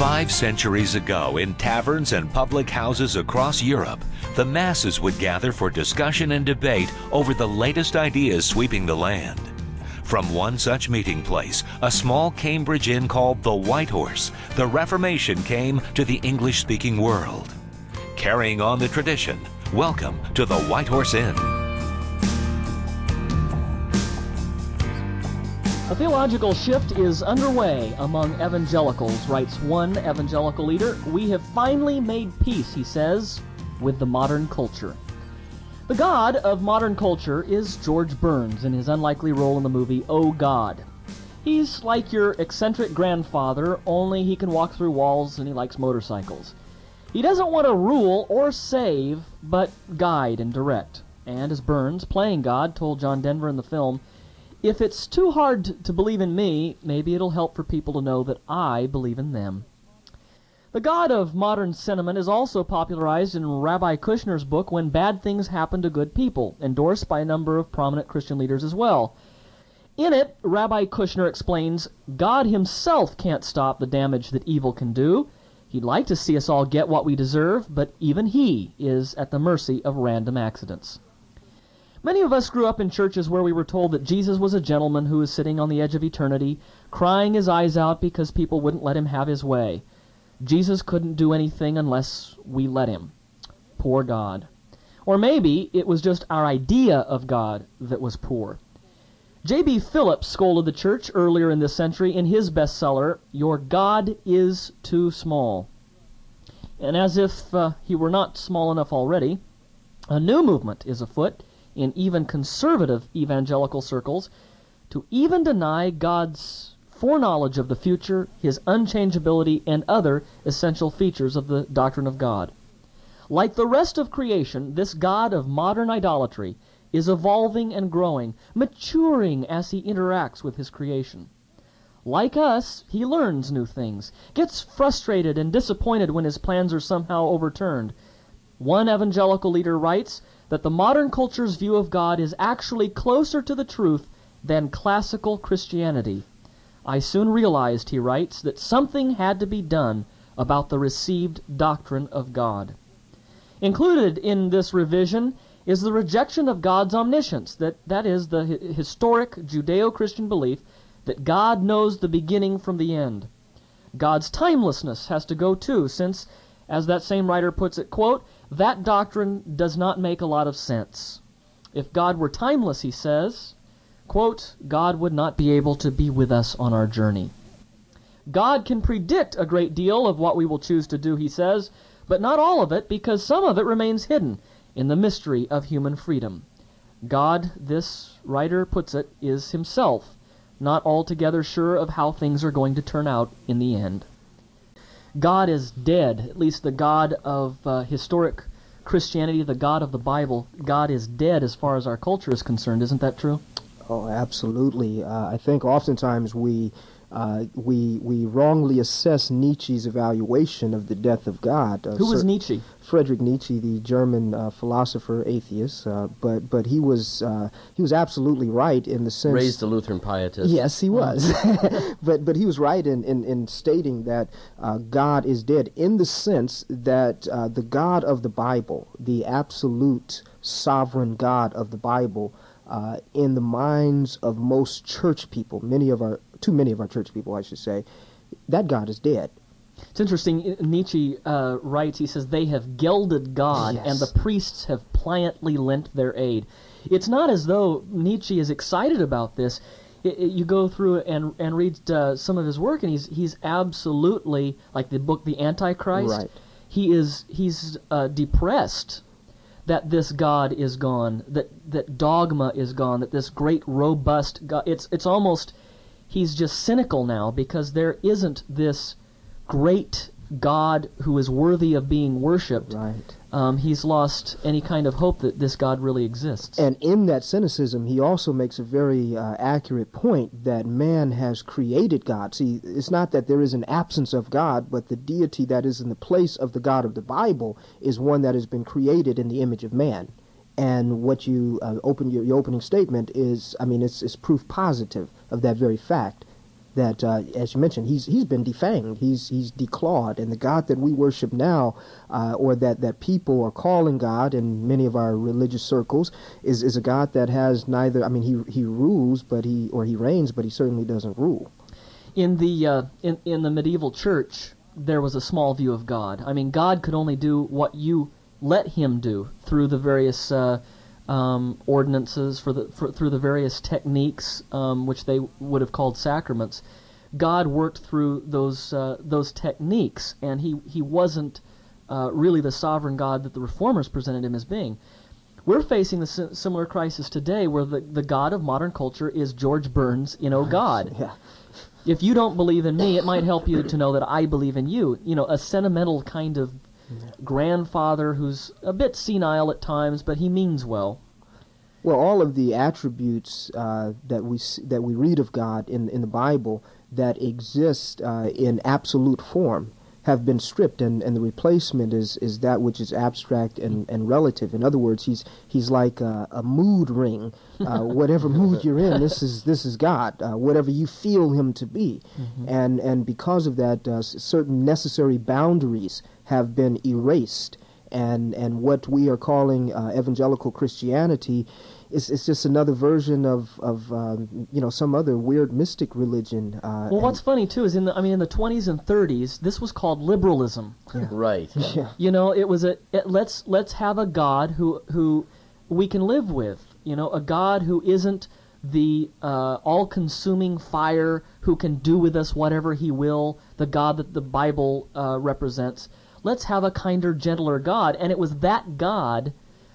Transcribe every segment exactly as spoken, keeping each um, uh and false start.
Five centuries ago, in taverns and public houses across Europe, the masses would gather for discussion and debate over the latest ideas sweeping the land. From one such meeting place, a small Cambridge inn called the White Horse, the Reformation came to the English-speaking world. Carrying on the tradition, welcome to the White Horse Inn. A theological shift is underway among evangelicals, writes one evangelical leader. We have finally made peace, he says, with the modern culture. The god of modern culture is George Burns in his unlikely role in the movie Oh God. He's like your eccentric grandfather, only he can walk through walls and he likes motorcycles. He doesn't want to rule or save, but guide and direct. And as Burns, playing God, told John Denver in the film, if it's too hard to believe in me, maybe it'll help for people to know that I believe in them. The God of modern sentiment is also popularized in Rabbi Kushner's book, When Bad Things Happen to Good People, endorsed by a number of prominent Christian leaders as well. In it, Rabbi Kushner explains, God himself can't stop the damage that evil can do. He'd like to see us all get what we deserve, but even he is at the mercy of random accidents. Many of us grew up in churches where we were told that Jesus was a gentleman who was sitting on the edge of eternity, crying his eyes out because people wouldn't let him have his way. Jesus couldn't do anything unless we let him. Poor God. Or maybe it was just our idea of God that was poor. J B Phillips scolded the church earlier in this century in his bestseller, Your God is Too Small. And as if uh, he were not small enough already, a new movement is afoot in even conservative evangelical circles to even deny God's foreknowledge of the future, his unchangeability, and other essential features of the doctrine of God. Like the rest of creation, this God of modern idolatry is evolving and growing, maturing as he interacts with his creation. Like us, he learns new things, gets frustrated and disappointed when his plans are somehow overturned. One evangelical leader writes that the modern culture's view of God is actually closer to the truth than classical Christianity. I soon realized, he writes, that something had to be done about the received doctrine of God. Included in this revision is the rejection of God's omniscience, that, that is, the hi- historic Judeo-Christian belief that God knows the beginning from the end. God's timelessness has to go too, since, as that same writer puts it, quote, that doctrine does not make a lot of sense. If God were timeless, he says, quote, God would not be able to be with us on our journey. God can predict a great deal of what we will choose to do, he says, but not all of it, because some of it remains hidden in the mystery of human freedom. God, this writer puts it, is himself not altogether sure of how things are going to turn out in the end. God is dead, at least the God of uh, historic Christianity, the God of the Bible. God is dead as far as our culture is concerned. Isn't that true? Oh, absolutely. Uh, I think oftentimes we uh, we we wrongly assess Nietzsche's evaluation of the death of God. Uh, Who was Sir Nietzsche? Friedrich Nietzsche, the German uh, philosopher, atheist. Uh, but but he was uh, he was absolutely right in the sense raised a Lutheran pietist. Yes, he was. but but he was right in in, in stating that uh, God is dead in the sense that uh, the God of the Bible, the absolute sovereign God of the Bible, Uh, in the minds of most church people, many of our, too many of our church people, I should say, that God is dead. It's interesting. Nietzsche uh, writes, he says, they have gelded God, Yes. and the priests have pliantly lent their aid. It's not as though Nietzsche is excited about this. It, it, you go through and and read uh, some of his work, and he's he's absolutely, like the book The Antichrist, Right. he is he's uh, depressed that this God is gone, that that dogma is gone, that this great robust God, it's it's almost, he's just cynical now because there isn't this great God who is worthy of being worshipped. Right. Um, he's lost any kind of hope that this God really exists. And in that cynicism, he also makes a very uh, accurate point that man has created God. See, it's not that there is an absence of God, but the deity that is in the place of the God of the Bible is one that has been created in the image of man. And what you uh, open your, your opening statement is, I mean, it's, it's proof positive of that very fact. that, uh, as you mentioned, he's he's been defanged, he's he's declawed, and the God that we worship now, uh, or that, that people are calling God in many of our religious circles, is, is a God that has neither. I mean, he he rules, but he or he reigns, but he certainly doesn't rule. In the uh, in in the medieval church, there was a small view of God. I mean, God could only do what you let Him do through the various uh, um, ordinances, for the for, through the various techniques, um, which they would have called sacraments. God worked through those uh, those techniques, and he he wasn't uh, really the sovereign God that the Reformers presented Him as being. We're facing the si- similar crisis today, where the the God of modern culture is George Burns, you know, God. Yeah. If you don't believe in me, it might help you to know that I believe in you. You know, a sentimental kind of grandfather who's a bit senile at times, but he means well. Well, all of the attributes uh, that we s- that we read of God in in the Bible that exist uh, in absolute form have been stripped, and, and the replacement is, is that which is abstract and, and relative. In other words, he's he's like a, a mood ring. Uh, whatever mood you're in, this is this is God. Uh, whatever you feel Him to be, mm-hmm. and and because of that, uh, certain necessary boundaries have been erased, and and what we are calling uh, evangelical Christianity is it's just another version of of um, you know, some other weird mystic religion. Uh, well, what's funny too is in the I mean in the twenties and thirties, this was called liberalism. Yeah. Right. Yeah. You know, it was a it, let's let's have a God who who we can live with. You know, a God who isn't the uh, all-consuming fire who can do with us whatever He will. The God that the Bible uh, represents. Let's have a kinder, gentler God, and it was that God.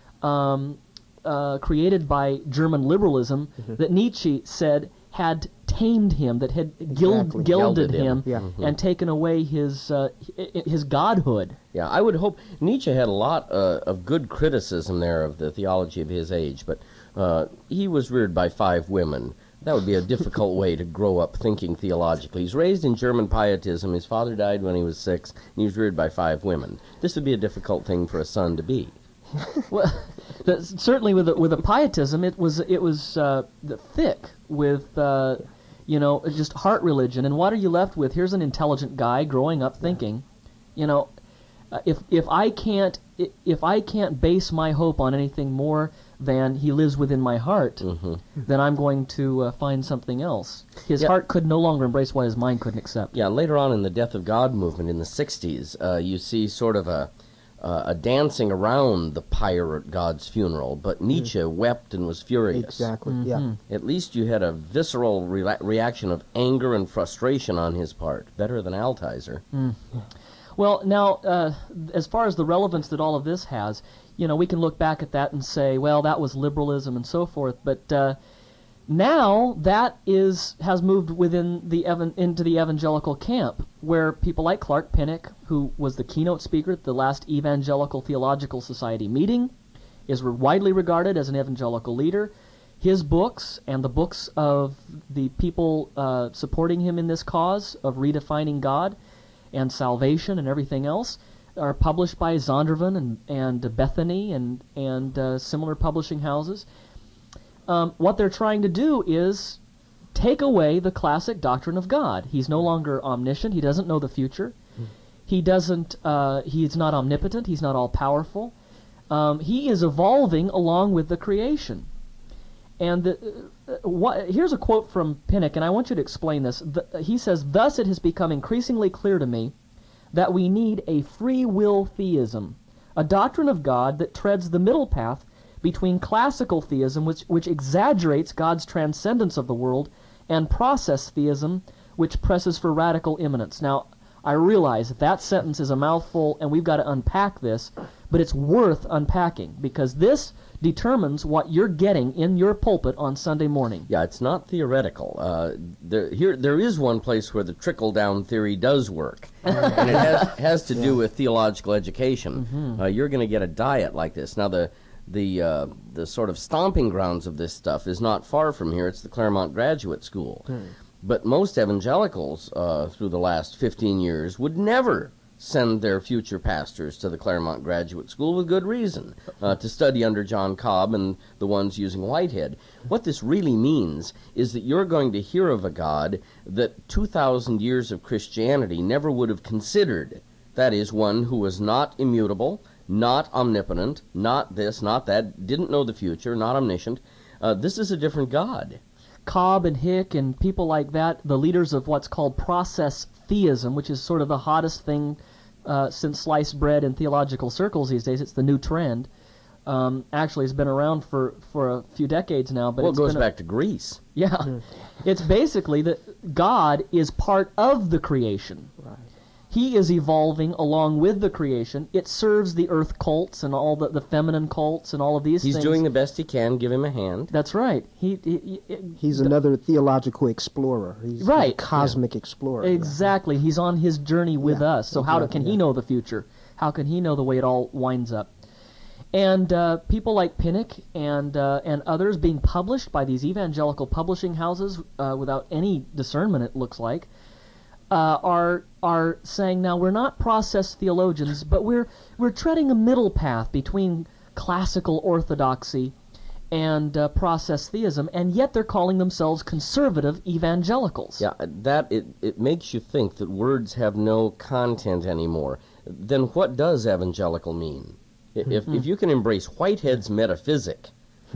Um, Uh, created by German liberalism, mm-hmm. that Nietzsche said had tamed him, that had gild, exactly. gilded, Gelded him, him. Yeah. Mm-hmm. and taken away his uh, his godhood. Yeah, I would hope Nietzsche had a lot uh, of good criticism there of the theology of his age, but uh, he was reared by five women. That would be a difficult way to grow up thinking theologically. He's raised in German pietism. His father died when he was six, and he was reared by five women. This would be a difficult thing for a son to be. Well, the, certainly with a, with a pietism, it was it was uh, thick with uh, you know, just heart religion. And what are you left with? Here's an intelligent guy growing up thinking, you know, uh, if if I can't if I can't base my hope on anything more than He lives within my heart, mm-hmm. then I'm going to uh, find something else. His yeah. heart could no longer embrace what his mind couldn't accept. Yeah, later on in the Death of God movement in the sixties, uh, you see sort of a Uh, a dancing around the pirate God's funeral, but Nietzsche mm. wept and was furious. Exactly, mm-hmm. yeah. At least you had a visceral re- reaction of anger and frustration on his part, better than Altizer. Mm. Well, now, uh, as far as the relevance that all of this has, you know, we can look back at that and say, well, that was liberalism and so forth, but uh, now that is has moved within the evan- into the evangelical camp, where people like Clark Pinnock, who was the keynote speaker at the last Evangelical Theological Society meeting, is re- widely regarded as an evangelical leader. His books and the books of the people uh, supporting him in this cause of redefining God and salvation and everything else are published by Zondervan and, and Bethany and, and uh, similar publishing houses. Um, what they're trying to do is take away the classic doctrine of God. He's no longer omniscient. He doesn't know the future. He doesn't. Uh, he's not omnipotent. He's not all-powerful. Um, he is evolving along with the creation. And the, uh, what, here's a quote from Pinnock, and I want you to explain this. The, he says, "Thus it has become increasingly clear to me that we need a free will theism, a doctrine of God that treads the middle path between classical theism, which, which exaggerates God's transcendence of the world, and process theism, which presses for radical immanence." Now, I realize that that sentence is a mouthful, and we've got to unpack this, but it's worth unpacking, because this determines what you're getting in your pulpit on Sunday morning. Yeah, it's not theoretical. Uh, there, here, there is one place where the trickle-down theory does work, and it has, has to do with theological education. Mm-hmm. Uh, you're going to get a diet like this. Now, the the uh, the sort of stomping grounds of this stuff is not far from here. It's the Claremont Graduate School. Hmm. But most evangelicals uh, through the last fifteen years would never send their future pastors to the Claremont Graduate School with good reason, uh, to study under John Cobb and the ones using Whitehead. What this really means is that you're going to hear of a God that two thousand years of Christianity never would have considered. That is, one who was not immutable, not omnipotent, not this, not that, didn't know the future, not omniscient. Uh, this is a different God. Cobb and Hick and people like that, the leaders of what's called process theism, which is sort of the hottest thing uh, since sliced bread in theological circles these days. It's the new trend. Um, actually, it's been around for, for a few decades now. But well, it's it goes been a, back to Greece. Yeah. Mm. It's basically that God is part of the creation. Right. He is evolving along with the creation. It serves the earth cults and all the, the feminine cults and all of these He's things. He's doing the best he can. Give him a hand. That's right. He, he, he He's the, another theological explorer. He's right. a cosmic yeah. explorer. Exactly. Yeah. He's on his journey with yeah. us. So exactly. how can yeah. he know the future? How can he know the way it all winds up? And uh, people like Pinnock and uh, and others being published by these evangelical publishing houses uh, without any discernment, it looks like, uh, are are saying, now we're not process theologians, but we're we're treading a middle path between classical orthodoxy and uh, process theism, and yet they're calling themselves conservative evangelicals. Yeah, that it it makes you think that words have no content anymore. Then what does evangelical mean? If if you can embrace Whitehead's metaphysic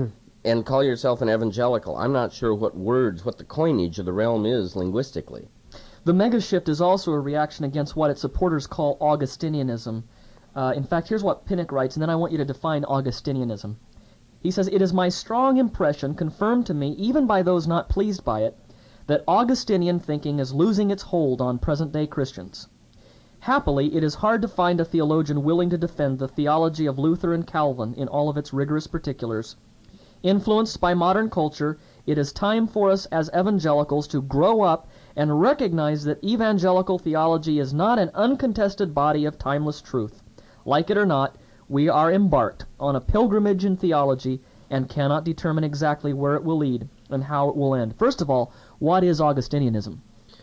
and call yourself an evangelical, I'm not sure what words, what the coinage of the realm is linguistically. The megashift is also a reaction against what its supporters call Augustinianism. Uh, in fact, here's what Pinnock writes, and then I want you to define Augustinianism. He says, "It is my strong impression, confirmed to me even by those not pleased by it, that Augustinian thinking is losing its hold on present-day Christians. Happily, it is hard to find a theologian willing to defend the theology of Luther and Calvin in all of its rigorous particulars. Influenced by modern culture, it is time for us as evangelicals to grow up and recognize that evangelical theology is not an uncontested body of timeless truth. Like it or not, we are embarked on a pilgrimage in theology and cannot determine exactly where it will lead and how it will end." First of all, what is Augustinianism?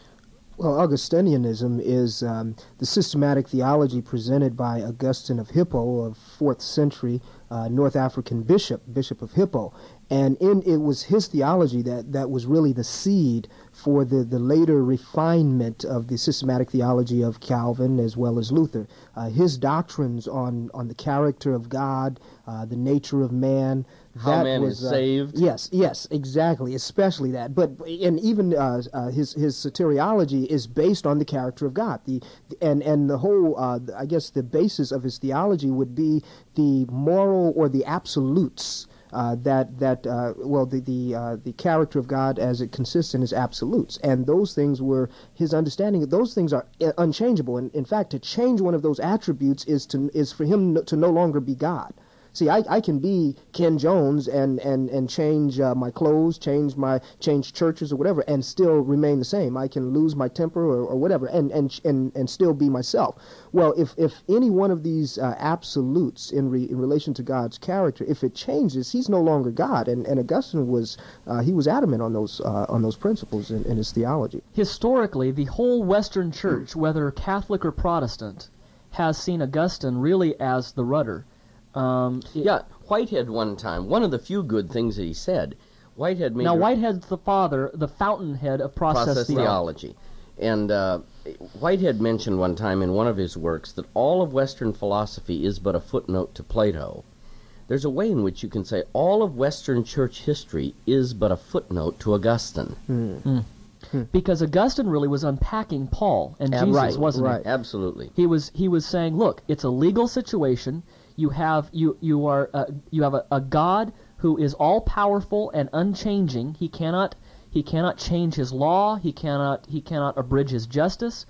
Well, Augustinianism is um, the systematic theology presented by Augustine of Hippo, of fourth century uh, North African bishop, Bishop of Hippo. And in it was his theology that, that was really the seed for the, the later refinement of the systematic theology of Calvin as well as Luther. Uh, his doctrines on, on the character of God, uh, the nature of man, how that man was, is uh, saved. Yes, yes, exactly, especially that. But and even uh, uh, his his soteriology is based on the character of God. The and and the whole, uh, I guess, the basis of his theology would be the moral or the absolutes. Uh, that that uh, well the the uh, the character of God as it consists in his absolutes, and those things were his understanding. Those things are unchangeable, and in fact, to change one of those attributes is to is for him to no longer be God. See, I, I can be Ken Jones and and and change uh, my clothes, change my change churches or whatever, and still remain the same. I can lose my temper or, or whatever, and, and and and still be myself. Well, if if any one of these uh, absolutes in re, in relation to God's character, if it changes, he's no longer God. And and Augustine was uh, he was adamant on those uh, on those principles in, in his theology. Historically, the whole Western Church, whether Catholic or Protestant, has seen Augustine really as the rudder. Um, it, yeah, Whitehead one time, one of the few good things that he said, Whitehead made... Now, Whitehead's the father, the fountainhead of process, process theology. theology. And uh, Whitehead mentioned one time in one of his works that all of Western philosophy is but a footnote to Plato. There's a way in which you can say all of Western church history is but a footnote to Augustine. Hmm. Hmm. Because Augustine really was unpacking Paul and Ab- Jesus, right, wasn't right. he? Absolutely. He was he was saying, look, it's a legal situation. You have you you are uh, you have a, a God who is all powerful and unchanging. He cannot he cannot change his law. He cannot he cannot abridge his justice.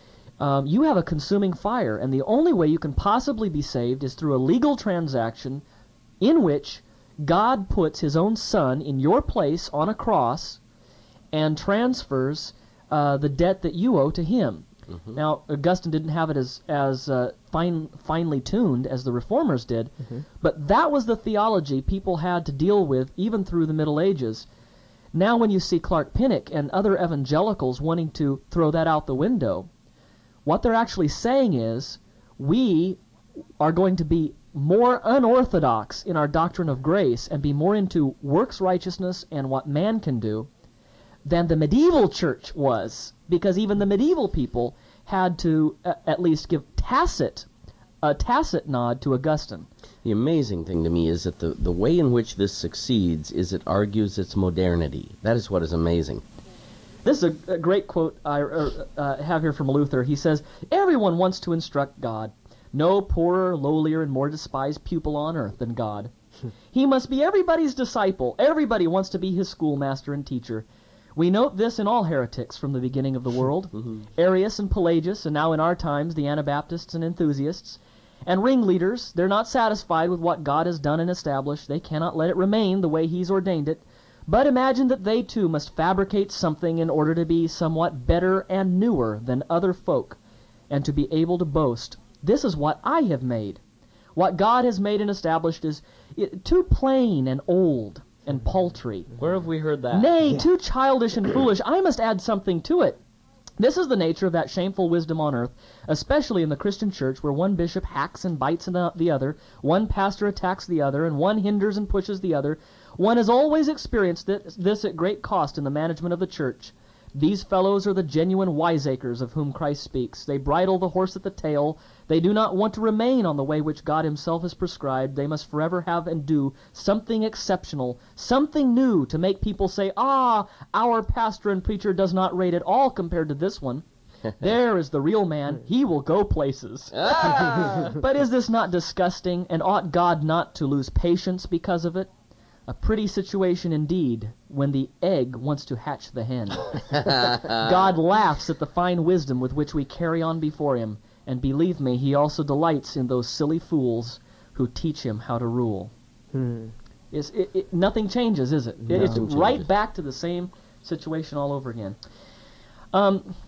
Um, you have a consuming fire, and the only way you can possibly be saved is through a legal transaction in which God puts his own Son in your place on a cross and transfers uh, the debt that you owe to him. Mm-hmm. Now, Augustine didn't have it as as uh, fine, finely tuned as the Reformers did, mm-hmm. but that was the theology people had to deal with even through the Middle Ages. Now when you see Clark Pinnock and other evangelicals wanting to throw that out the window, What they're actually saying is, we are going to be more unorthodox in our doctrine of grace and be more into works righteousness and what man can do than the medieval church was, because even the medieval people had to uh, at least give tacit, a tacit nod to Augustine. The amazing thing to me is that the, the way in which this succeeds is it argues its modernity. That is what is amazing. This is a, a great quote I uh, uh, have here from Luther. He says, "Everyone wants to instruct God. No poorer, lowlier, and more despised pupil on earth than God. He must be everybody's disciple. Everybody wants to be his schoolmaster and teacher. We note this in all heretics from the beginning of the world. Mm-hmm. Arius and Pelagius, and now in our times the Anabaptists and enthusiasts. And ringleaders, they're not satisfied with what God has done and established. They cannot let it remain the way he's ordained it, but imagine that they too must fabricate something in order to be somewhat better and newer than other folk, and to be able to boast, 'This is what I have made.' What God has made and established is it, too plain and old and paltry. Where have we heard that? Nay, yeah. too childish and foolish. I must add something to it. This is the nature of that shameful wisdom on earth, especially in the Christian church, where one bishop hacks and bites the other, one pastor attacks the other, and one hinders and pushes the other. One has always experienced this at great cost in the management of the church. These fellows are the genuine wiseacres of whom Christ speaks. They bridle the horse at the tail. They do not want to remain on the way which God himself has prescribed. They must forever have and do something exceptional, something new, to make people say, 'Ah, our pastor and preacher does not rate at all compared to this one. There is the real man. He will go places.' Ah! But is this not disgusting, and ought God not to lose patience because of it? A pretty situation indeed, when the egg wants to hatch the hen. God laughs at the fine wisdom with which we carry on before him, and believe me, he also delights in those silly fools who teach him how to rule." Hmm. It's, it, it, nothing changes, is it? Nothing it's changes. Right back to the same situation all over again. Um,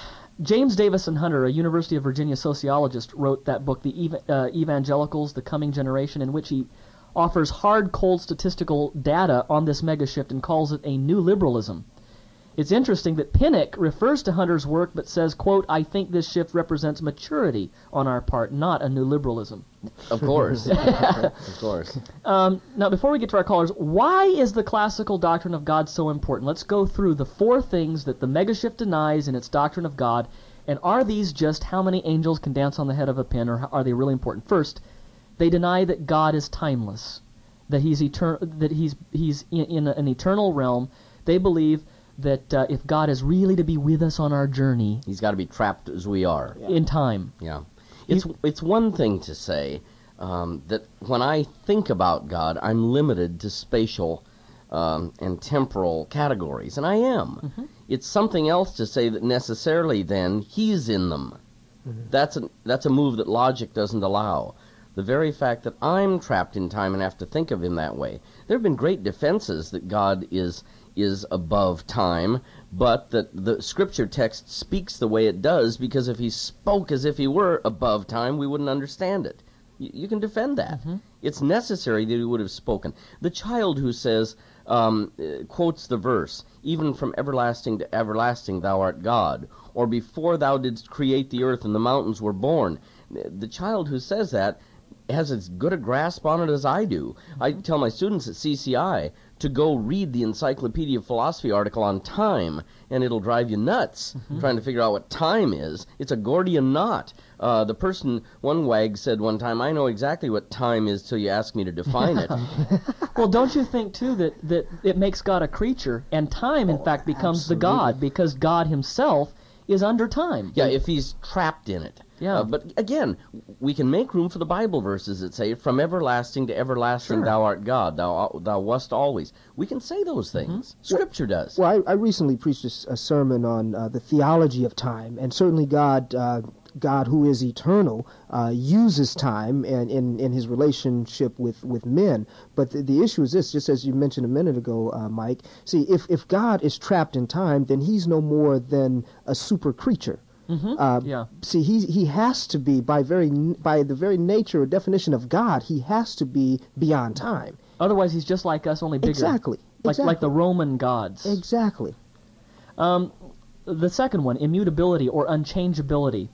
James Davison Hunter, a University of Virginia sociologist, wrote that book, The Eva- uh, Evangelicals, The Coming Generation, in which he offers hard, cold statistical data on this megashift and calls it a new liberalism. It's interesting that Pinnock refers to Hunter's work but says, quote, "I think this shift represents maturity on our part, not a new liberalism." Of course. Of course. Um, now, before we get to our callers, why is the classical doctrine of God so important? Let's go through the four things that the megashift denies in its doctrine of God, and are these just how many angels can dance on the head of a pin, or are they really important? First, they deny that God is timeless, that he's etern- that he's he's in, in an eternal realm. They believe that uh, if God is really to be with us on our journey, he's got to be trapped as we are in time. Yeah, it's it's one thing to say um, that when I think about God, I'm limited to spatial um, and temporal categories, and I am. Mm-hmm. It's something else to say that necessarily then he's in them. Mm-hmm. That's a that's a move that logic doesn't allow. The very fact that I'm trapped in time and have to think of him that way. There have been great defenses that God is is above time, but that the scripture text speaks the way it does, because if he spoke as if he were above time, we wouldn't understand it. You, you can defend that. Mm-hmm. It's necessary that he would have spoken. The child who says, um, uh, quotes the verse, "Even from everlasting to everlasting thou art God," or "Before thou didst create the earth and the mountains were born." The child who says that has as good a grasp on it as I do. I tell my students at C C I to go read the Encyclopedia of Philosophy article on time, and it'll drive you nuts mm-hmm. trying to figure out what time is. It's a Gordian knot. Uh, the person, one wag said one time, "I know exactly what time is till you ask me to define it." Well, don't you think, too, that, that it makes God a creature, and time, in oh, fact, becomes absolutely. the God, because God himself is under time. Yeah, if he's trapped in it. Yeah. Uh, but again, we can make room for the Bible verses that say, "From everlasting to everlasting sure. thou art God, thou thou wast always." We can say those things. Mm-hmm. Scripture well, does. Well, I, I recently preached a, a sermon on uh, the theology of time, and certainly God, uh, God who is eternal, uh, uses time and in, in his relationship with, with men. But the, the issue is this, just as you mentioned a minute ago, uh, Mike. See, if, if God is trapped in time, then he's no more than a super creature. Mm-hmm. Uh, yeah. See, he he has to be, by very by the very nature or definition of God, he has to be beyond time. Otherwise, he's just like us, only bigger. Exactly. Like exactly. like the Roman gods. Exactly. Um, the second one, immutability or unchangeability.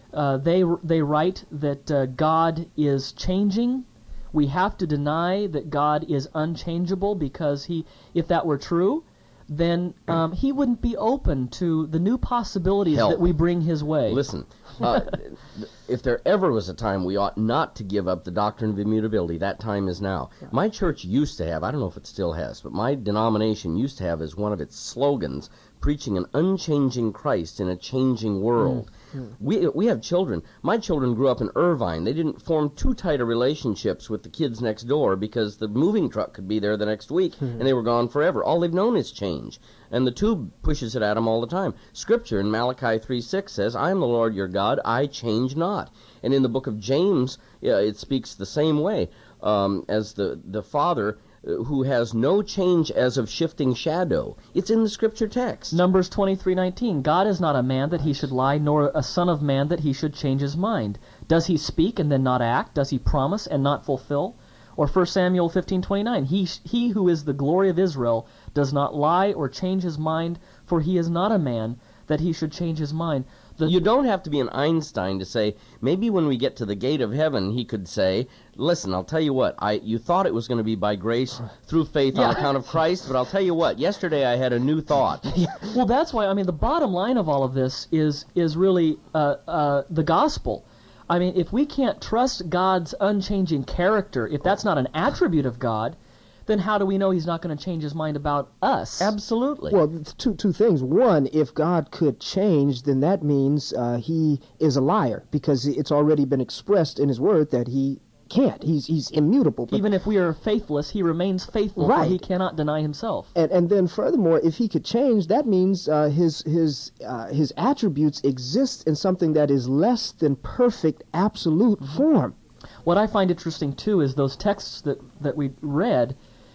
Uh, they they write that uh, God is changing. We have to deny that God is unchangeable, because he, if that were true, then um, he wouldn't be open to the new possibilities Hell. that we bring his way. Listen, uh, if there ever was a time we ought not to give up the doctrine of immutability, that time is now. Yeah. My church used to have, I don't know if it still has, but my denomination used to have as one of its slogans, preaching an unchanging Christ in a changing world. Mm. We we have children. My children grew up in Irvine. They didn't form too tight of relationships with the kids next door because the moving truck could be there the next week, mm. and they were gone forever. All they've known is change. And the tube pushes it at them all the time. Scripture in Malachi three six says, I am the Lord your God, I change not. And in the book of James, uh, it speaks the same way, um, as the, the Father who has no change as of shifting shadow. It's in the Scripture text. Numbers twenty-three nineteen. God is not a man that he should lie, nor a son of man that he should change his mind. Does he speak and then not act? Does he promise and not fulfill? Or First Samuel fifteen twenty-nine. He, he who is the glory of Israel does not lie or change his mind, for he is not a man that he should change his mind. The you don't have to be an Einstein to say, maybe when we get to the gate of heaven, he could say, listen, I'll tell you what, I you thought it was going to be by grace through faith yeah. on account of Christ, but I'll tell you what, yesterday I had a new thought. Yeah. Well, that's why, I mean, the bottom line of all of this is, is really uh, uh, the gospel. I mean, if we can't trust God's unchanging character, if that's not an attribute of God, then how do we know he's not going to change his mind about us? Absolutely. Well, two two things. One, if God could change, then that means uh, he is a liar, because it's already been expressed in his word that he can't. He's he's immutable. But even if we are faithless, he remains faithful, right. for he cannot deny himself. And and then furthermore, if he could change, that means uh, his his uh, his attributes exist in something that is less than perfect, absolute form. What I find interesting too is those texts that that we read.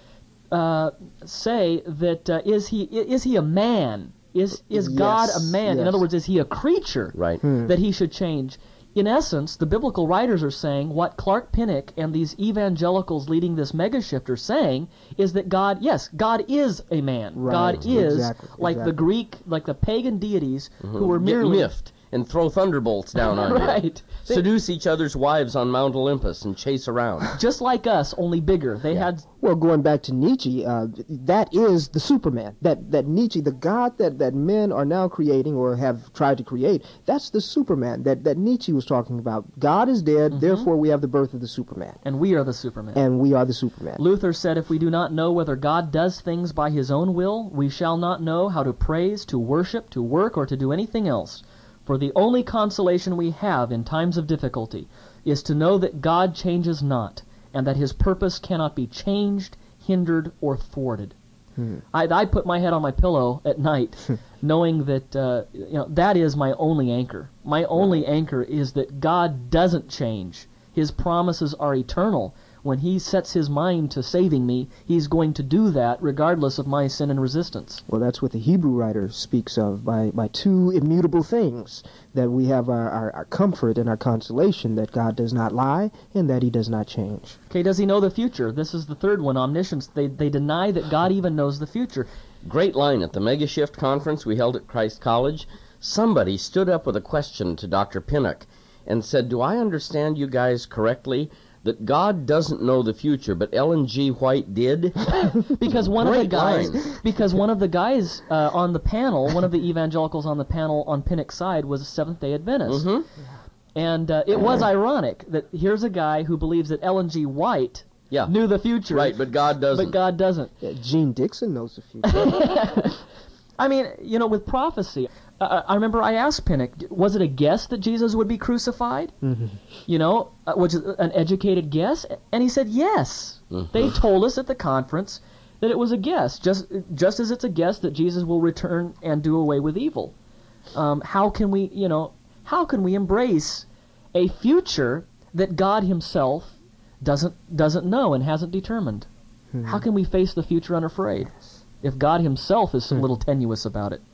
Uh, say that uh, is he is he a man? Is is yes, God a man? Yes. In other words, is he a creature? Right. Hmm. That he should change. In essence, the biblical writers are saying what Clark Pinnock and these evangelicals leading this mega shift are saying is that God, yes, God is a man. Right. God is exactly. like exactly. the Greek, like the pagan deities Mm-hmm. who were Get merely miffed and throw thunderbolts down on right. you. They, Seduce each other's wives on Mount Olympus and chase around. just like us, only bigger. They Yeah. had Well, going back to Nietzsche, uh, that is the Superman. That that Nietzsche, the God that, that men are now creating or have tried to create, that's the Superman that, that Nietzsche was talking about. God is dead, Mhm. therefore we have the birth of the Superman. and we are the Superman. And we are the Superman. Luther said, if we do not know whether God does things by his own will, we shall not know how to praise, to worship, to work, or to do anything else. For the only consolation we have in times of difficulty is to know that God changes not, and that his purpose cannot be changed, hindered, or thwarted. Hmm. I, I put my head on my pillow at night knowing that uh, you know that is my only anchor. My only Right. anchor is that God doesn't change. His promises are eternal. When he sets his mind to saving me, he's going to do that regardless of my sin and resistance. Well, that's what the Hebrew writer speaks of by, by two immutable things, that we have our, our, our comfort and our consolation, that God does not lie and that he does not change. Okay, does he know the future? This is the third one, omniscience. They, they deny that God even knows the future. Great line at the Mega Shift conference we held at Christ College. Somebody stood up with a question to Doctor Pinnock and said, do I understand you guys correctly that God doesn't know the future, but Ellen G. White did? Because one of the Great guys, line. because one of the guys uh, on the panel, one of the evangelicals on the panel on Pinnock's side was a Seventh-day Adventist. Mm-hmm. And uh, it was ironic that here's a guy who believes that Ellen G. White Yeah. knew the future. Right, but God doesn't. But God doesn't. Yeah, Gene Dixon knows the future. I mean, you know, with prophecy, uh, I remember I asked Pinnock, was it a guess that Jesus would be crucified? Mhm. You know, uh, which is an educated guess? And he said yes. Mhm. They told us at the conference that it was a guess, just just as it's a guess that Jesus will return and do away with evil. Um, how can we, you know, how can we embrace a future that God himself doesn't doesn't know and hasn't determined? Hmm. How can we face the future unafraid if God himself is a little tenuous about it?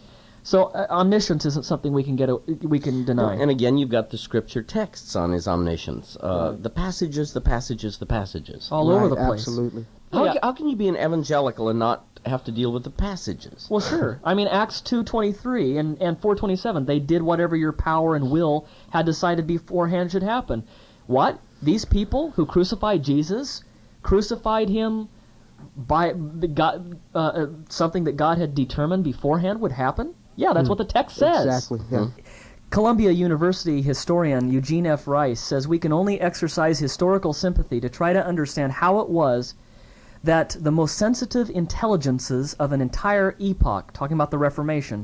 So uh, omniscience isn't something we can get a, we can deny. And again, you've got the scripture texts on his omniscience. Uh, the passages, the passages, the passages. All over Right, the place. Absolutely. How, Yeah. ca- how can you be an evangelical and not have to deal with the passages. Well, sure. I mean, Acts two twenty-three and, and four twenty-seven, they did whatever your power and will had decided beforehand should happen. What? These people who crucified Jesus crucified him by the God, uh, something that God had determined beforehand would happen? Yeah, that's mm. what the text says. Exactly, yeah. Mm. Columbia University historian Eugene F. Rice says we can only exercise historical sympathy to try to understand how it was that the most sensitive intelligences of an entire epoch, talking about the Reformation,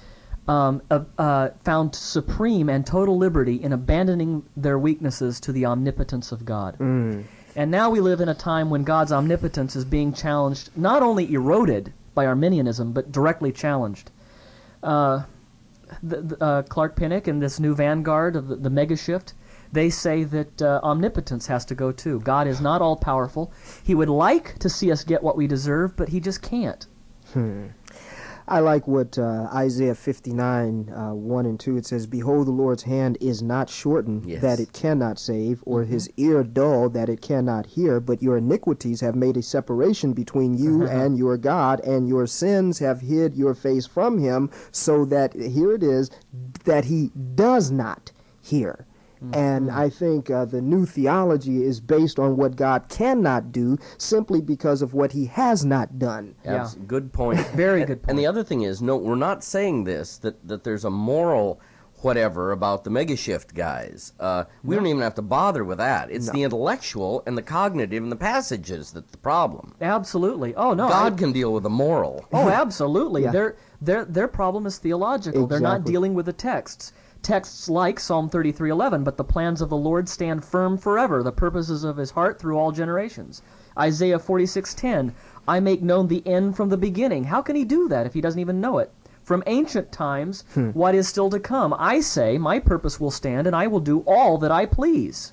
um, uh, uh, found supreme and total liberty in abandoning their weaknesses to the omnipotence of God. Mm. And now we live in a time when God's omnipotence is being challenged, not only eroded by Arminianism, but directly challenged. Uh, the, the, uh, Clark Pinnock and this new vanguard of the, the mega shift, they say that uh, omnipotence has to go too. God is not all-powerful. He would like to see us get what we deserve, but he just can't. Hmm. I like what uh, Isaiah fifty-nine, uh, one and two, it says, "Behold, the Lord's hand is not shortened, yes. that it cannot save, or mm-hmm. his ear dull, that it cannot hear. But your iniquities have made a separation between you and your God, and your sins have hid your face from him, so that," here it is, "that he does not hear." Mm-hmm. And I think uh, the new theology is based on what God cannot do simply because of what he has not done. Yeah. That's good point. Very good point. And the other thing is, no, we're not saying this, that, that there's a moral whatever about the mega shift guys. Uh, we no. don't even have to bother with that. It's no. the intellectual and the cognitive and the passages that's the problem. Absolutely. Oh, no. God I, can deal with the moral. Oh, absolutely. Yeah. Their, their, their problem is theological. Exactly. They're not dealing with the texts. Texts like Psalm thirty-three eleven, "But the plans of the Lord stand firm forever, the purposes of his heart through all generations." Isaiah forty-six ten, "I make known the end from the beginning." How can he do that if he doesn't even know it? "From ancient times, hmm. what is still to come? I say, my purpose will stand, and I will do all that I please."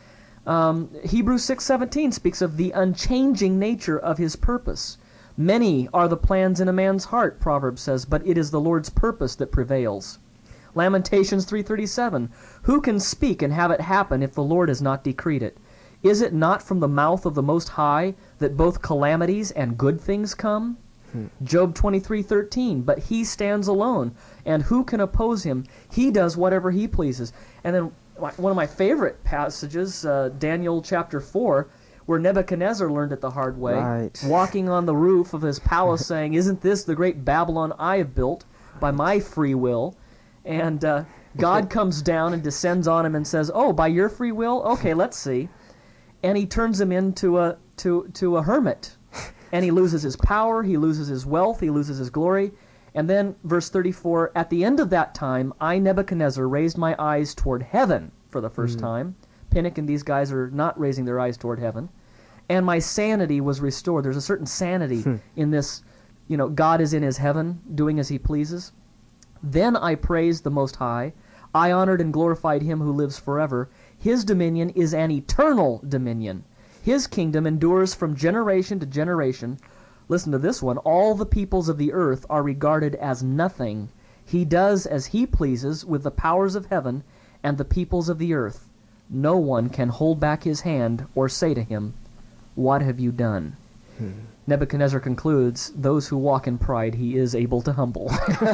Um, Hebrews six seventeen speaks of the unchanging nature of his purpose. "Many are the plans in a man's heart," Proverbs says, "but it is the Lord's purpose that prevails." Lamentations three thirty-seven, "Who can speak and have it happen if the Lord has not decreed it? Is it not from the mouth of the Most High that both calamities and good things come?" Hmm. Job twenty-three thirteen, "But he stands alone, and who can oppose him? He does whatever he pleases." And then one of my favorite passages, uh, Daniel chapter four, where Nebuchadnezzar learned it the hard way, right. walking on the roof of his palace saying, "Isn't this the great Babylon I have built by my free will?" And uh, God comes down and descends on him and says, "Oh, by your free will? Okay, let's see." And he turns him into a to to a hermit. And he loses his power, he loses his wealth, he loses his glory. And then, verse thirty-four, "At the end of that time, I, Nebuchadnezzar, raised my eyes toward heaven for the first mm. time." Pinnock and these guys are not raising their eyes toward heaven. "And my sanity was restored." There's a certain sanity hmm. in this, you know, God is in his heaven, doing as he pleases. "Then I praised the Most High. I honored and glorified him who lives forever. His dominion is an eternal dominion. His kingdom endures from generation to generation." Listen to this one. "All the peoples of the earth are regarded as nothing. He does as he pleases with the powers of heaven and the peoples of the earth. No one can hold back his hand or say to him, 'What have you done?'" Hmm. Nebuchadnezzar concludes, "Those who walk in pride he is able to humble."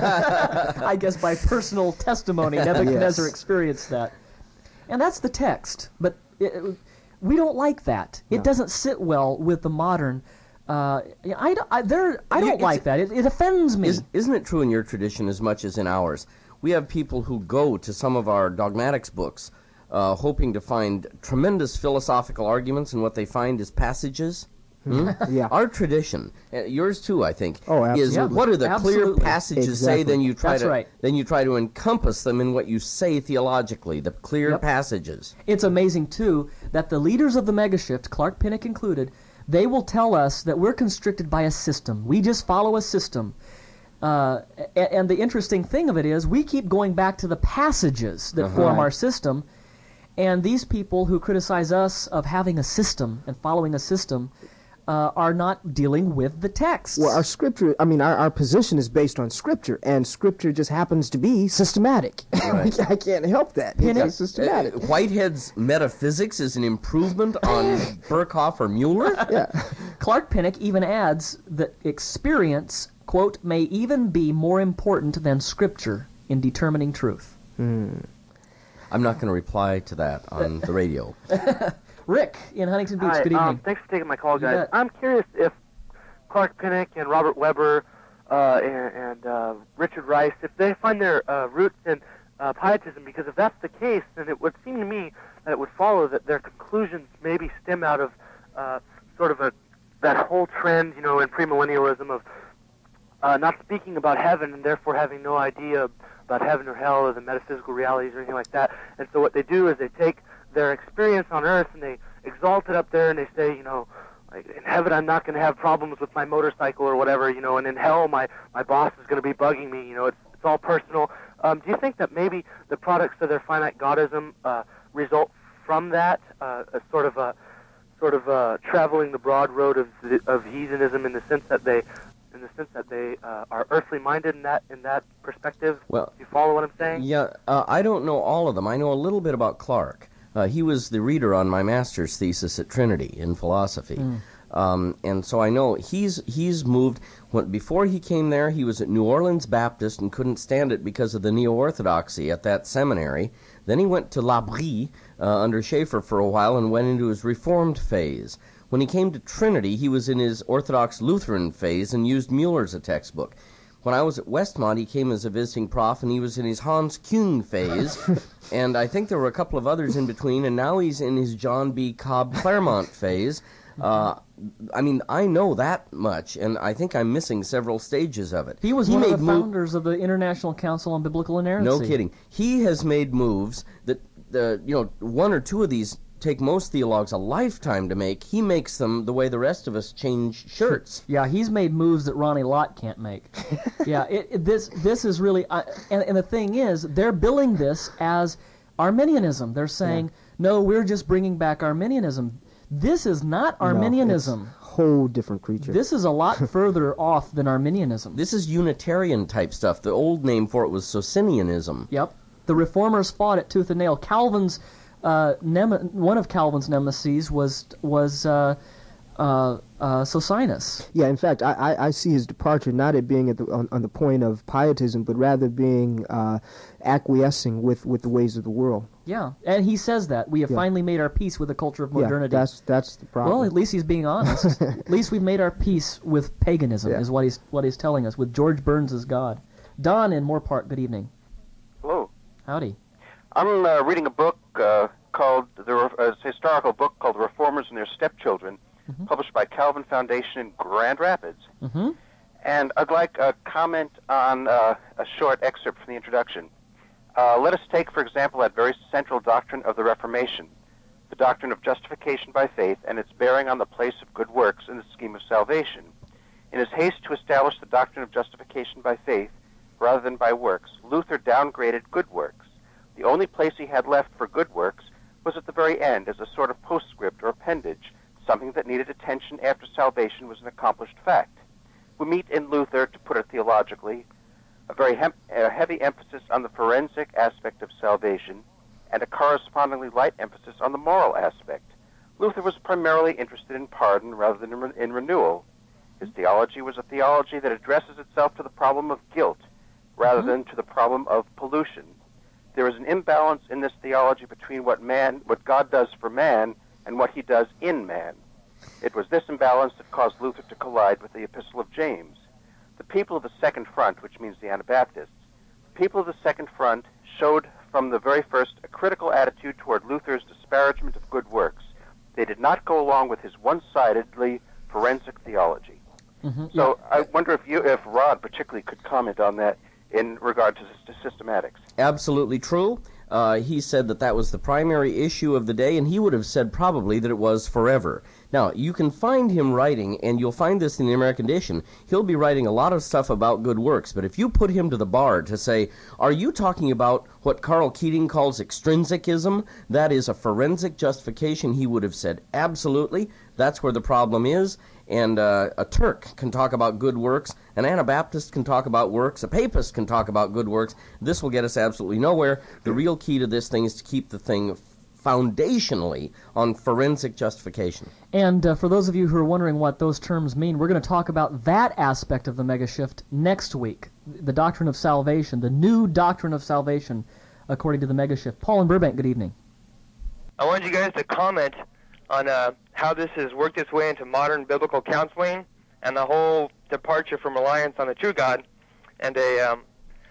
I guess by personal testimony, Nebuchadnezzar yes. experienced that. And that's the text. But it, we don't like that. It no. doesn't sit well with the modern. Uh, I, I, there, I don't like that. It, it offends me. Is, isn't it true in your tradition as much as in ours? We have people who go to some of our dogmatics books uh, hoping to find tremendous philosophical arguments, and what they find is passages. Hmm? Yeah. Our tradition, uh, yours too, I think, oh, is absolutely. what are the absolutely. clear passages exactly. say? Then you try That's to right. then you try to encompass them in what you say theologically. The clear Yep. passages. It's amazing too that the leaders of the megashift, Clark Pinnock included, they will tell us that we're constricted by a system. We just follow a system. Uh, and, and the interesting thing of it is, we keep going back to the passages that Uh-huh. form Right. our system. And these people who criticize us of having a system and following a system, uh, are not dealing with the text. Well, our scripture, I mean, our, our position is based on scripture, and scripture just happens to be systematic. Right. I can't help that. Pinnock? It's systematic. Uh, Whitehead's metaphysics is an improvement on Berkhoff or Mueller? Yeah. Clark Pinnock even adds that experience, quote, may even be more important than scripture in determining truth. Hmm. I'm not going to reply to that on the radio. Rick in Huntington Beach, Hi, good evening. um, thanks for taking my call, You guys. bet. I'm curious if Clark Pinnock and Robert Weber uh, and, and uh, Richard Rice, if they find their uh, roots in uh, pietism, because if that's the case, then it would seem to me that it would follow that their conclusions maybe stem out of uh, sort of a that whole trend, you know, in premillennialism of uh, not speaking about heaven and therefore having no idea about heaven or hell or the metaphysical realities or anything like that. And so what they do is they take their experience on earth and they exalt it up there and they say, you know, like, in heaven I'm not going to have problems with my motorcycle or whatever, you know, and in hell my, my boss is going to be bugging me, you know, it's, it's all personal. Um, do you think that maybe the products of their finite godism uh, result from that, uh, a sort of a sort of uh, traveling the broad road of of heathenism in the sense that they in the sense that they uh, are earthly minded in that in that perspective? Well, do you follow what I'm saying? Yeah, uh, I don't know all of them. I know a little bit about Clark. Uh, he was the reader on my master's thesis at Trinity in philosophy. Mm. Um, and so I know he's he's moved. When, before he came there, he was at New Orleans Baptist and couldn't stand it because of the neo-orthodoxy at that seminary. Then he went to L'Abri uh, under Schaeffer for a while and went into his Reformed phase. When he came to Trinity, he was in his Orthodox Lutheran phase and used Mueller as a textbook. When I was at Westmont, he came as a visiting prof, and he was in his Hans Kuhn phase, and I think there were a couple of others in between, and now he's in his John B. Cobb Claremont phase. Uh, I mean, I know that much, and I think I'm missing several stages of it. He was he one made of the move- founders of the International Council on Biblical Inerrancy. No kidding. He has made moves that, the you know, one or two of these take most theologues a lifetime to make. He makes them the way the rest of us change shirts. Yeah, he's made moves that Ronnie Lott can't make. yeah, it, it, this this is really, uh, and, and the thing is, they're billing this as Arminianism. They're saying, yeah. no, we're just bringing back Arminianism. This is not Arminianism. No, it's a whole different creature. This is a lot further off than Arminianism. This is Unitarian type stuff. The old name for it was Socinianism. Yep. The Reformers fought it tooth and nail. Calvin's uh, nem- one of Calvin's nemesis was was uh, uh, uh, Socinus. Yeah, in fact, I, I, I see his departure not at being at the on, on the point of pietism, but rather being uh, acquiescing with, with the ways of the world. Yeah, and he says that we have yeah. finally made our peace with the culture of modernity. Yeah, that's that's the problem. Well, at least he's being honest. At least we've made our peace with paganism, yeah. is what he's what he's telling us. With George Burns as God. Don in Moore Park. Good evening. Hello. Howdy. I'm uh, reading a book uh, called the uh, it's a historical book called The Reformers and Their Stepchildren, mm-hmm. published by Calvin Foundation in Grand Rapids. Mm-hmm. And I'd like a comment on uh, a short excerpt from the introduction. Uh, let us take, for example, that very central doctrine of the Reformation, the doctrine of justification by faith and its bearing on the place of good works in the scheme of salvation. In his haste to establish the doctrine of justification by faith rather than by works, Luther downgraded good works. The only place he had left for good works was at the very end as a sort of postscript or appendage, something that needed attention after salvation was an accomplished fact. We meet in Luther, to put it theologically, a very hem- a heavy emphasis on the forensic aspect of salvation and a correspondingly light emphasis on the moral aspect. Luther was primarily interested in pardon rather than in, re- in renewal. His theology was a theology that addresses itself to the problem of guilt rather mm-hmm. than to the problem of pollution. There is an imbalance in this theology between what man, what God does for man and what he does in man. It was this imbalance that caused Luther to collide with the Epistle of James. The people of the Second Front, which means the Anabaptists, the people of the Second Front showed from the very first a critical attitude toward Luther's disparagement of good works. They did not go along with his one-sidedly forensic theology. Mm-hmm. So yeah. I wonder if you, if Rod particularly could comment on that in regard to, to systematics. Absolutely true. Uh, he said that that was the primary issue of the day, and he would have said probably that it was forever. Now, you can find him writing, and you'll find this in the American edition, he'll be writing a lot of stuff about good works, but if you put him to the bar to say, are you talking about what Carl Keating calls extrinsicism? That is a forensic justification, he would have said, absolutely, that's where the problem is. And uh, a Turk can talk about good works, an Anabaptist can talk about works, a Papist can talk about good works. This will get us absolutely nowhere. The real key to this thing is to keep the thing foundationally on forensic justification. And uh, for those of you who are wondering what those terms mean, we're going to talk about that aspect of the megashift next week, the doctrine of salvation, the new doctrine of salvation according to the megashift. Paul in Burbank, good evening. I wanted you guys to comment on uh, how this has worked its way into modern biblical counseling and the whole departure from reliance on the true God and a um,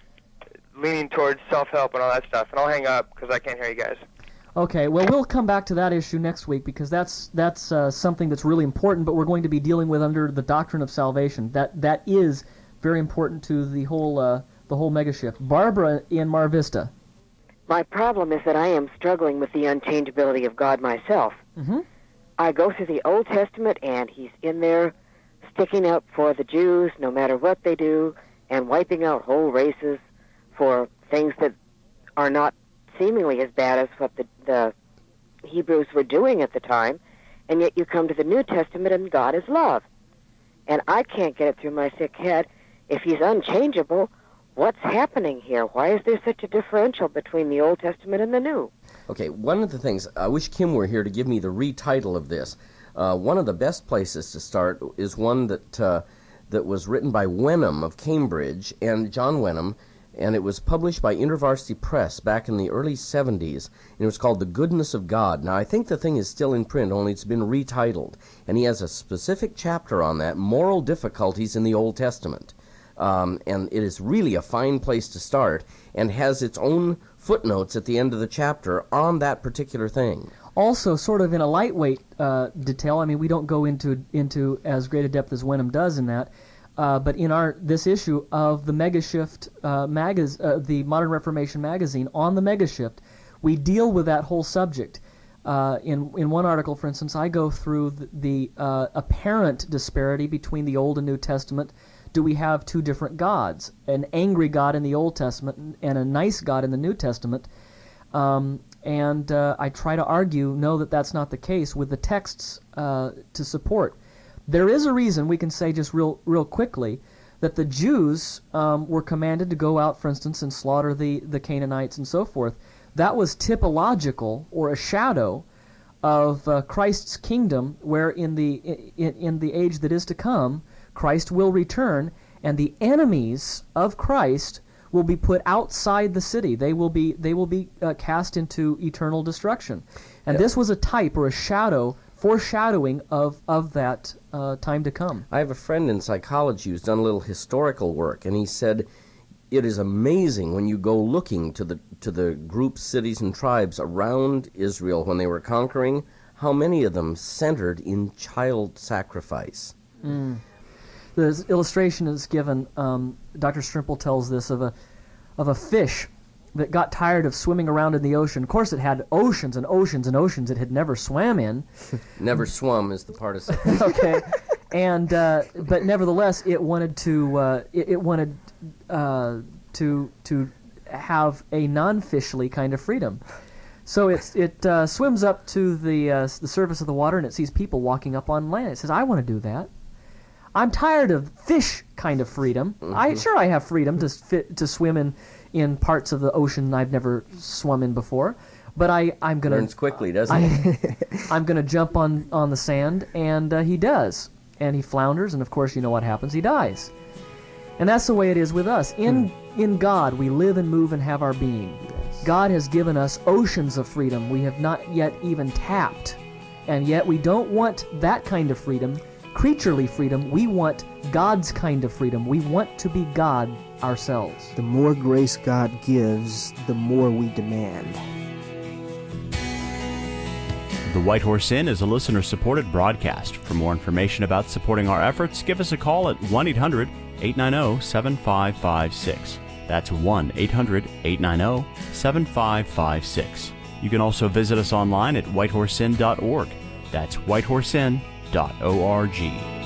leaning towards self-help and all that stuff. And I'll hang up because I can't hear you guys. Okay, well, we'll come back to that issue next week because that's that's uh, something that's really important, but we're going to be dealing with under the doctrine of salvation. That that is very important to the whole uh, the whole megashift. Barbara in Mar Vista. My problem is that I am struggling with the unchangeability of God myself. Mm-hmm. I go through the Old Testament, and he's in there sticking up for the Jews no matter what they do and wiping out whole races for things that are not seemingly as bad as what the, the Hebrews were doing at the time, and yet you come to the New Testament and God is love. And I can't get it through my sick head. If he's unchangeable, what's happening here? Why is there such a differential between the Old Testament and the New? Okay, one of the things, I wish Kim were here to give me the retitle of this. Uh, one of the best places to start is one that uh, that was written by Wenham of Cambridge, and John Wenham, and it was published by InterVarsity Press back in the early seventies, and it was called The Goodness of God. Now, I think the thing is still in print, only it's been retitled, and he has a specific chapter on that, Moral Difficulties in the Old Testament. Um, and it is really a fine place to start, and has its own footnotes at the end of the chapter on that particular thing. Also, sort of in a lightweight uh, detail, I mean, we don't go into into as great a depth as Wenham does in that, uh, but in our this issue of the Megashift uh, magaz- uh, the Modern Reformation magazine on the Megashift, we deal with that whole subject. Uh, in in one article, for instance, I go through the, the uh, apparent disparity between the Old and New Testament. Do we have two different gods, an angry God in the Old Testament and a nice God in the New Testament? Um, and uh, I try to argue, no, that that's not the case with the texts uh, to support. There is a reason, we can say just real real quickly, that the Jews um, were commanded to go out, for instance, and slaughter the, the Canaanites and so forth. That was typological, or a shadow, of uh, Christ's kingdom, where in the in, in the age that is to come, Christ will return, and the enemies of Christ will be put outside the city. They will be they will be uh, cast into eternal destruction. And Yeah. this was a type or a shadow, foreshadowing of of that uh, time to come. I have a friend in psychology who's done a little historical work, and he said it is amazing when you go looking to the to the groups, cities, and tribes around Israel when they were conquering, how many of them centered in child sacrifice. Mm. The illustration is given. Um, Doctor Strimple tells this of a of a fish that got tired of swimming around in the ocean. Of course, it had oceans and oceans and oceans it had never swam in. Never swum is the participle. Okay, and uh, but nevertheless, it wanted to uh, it, it wanted uh, to to have a non-fishly kind of freedom. So it's, it uh, swims up to the uh, the surface of the water, and it sees people walking up on land. It says, "I want to do that. I'm tired of fish kind of freedom. Mm-hmm. I sure I have freedom to fit, to swim in, in parts of the ocean I've never swum in before, but I I'm gonna learns quickly, doesn't I, he? I'm gonna jump on on the sand," and uh, he does, and he flounders, and of course you know what happens. He dies, and that's the way it is with us. In hmm. in God we live and move and have our being. Yes. God has given us oceans of freedom we have not yet even tapped, and yet we don't want that kind of freedom. Creaturely freedom. We want God's kind of freedom. We want to be God ourselves. The more grace God gives, the more we demand. The White Horse Inn is a listener-supported broadcast. For more information about supporting our efforts, give us a call at one eight hundred eight nine zero seven five five six. That's one eight hundred eight nine zero seven five five six. You can also visit us online at white horse inn dot org. That's white horse inn dot org.